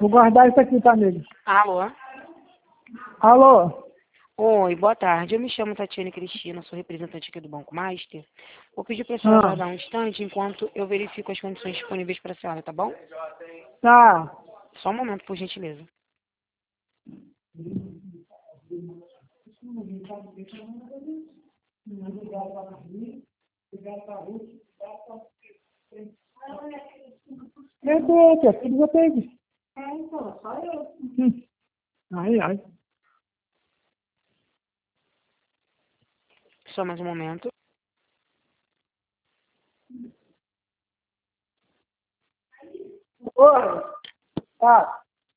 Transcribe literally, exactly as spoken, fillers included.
Vou guardar isso aqui, tá, amigo? Alô? Alô? Oi, boa tarde. Eu me chamo Tatiane Cristina, sou representante aqui do Banco Master. Vou pedir para a senhora Ah, aguardar um instante enquanto eu verifico as condições disponíveis para a senhora, tá bom? tá. Só um momento, por gentileza. Eu tô, que é tudo eu peguei. É, então, só eu. Hum. Ai, ai. Só mais um momento. Oi. Tá.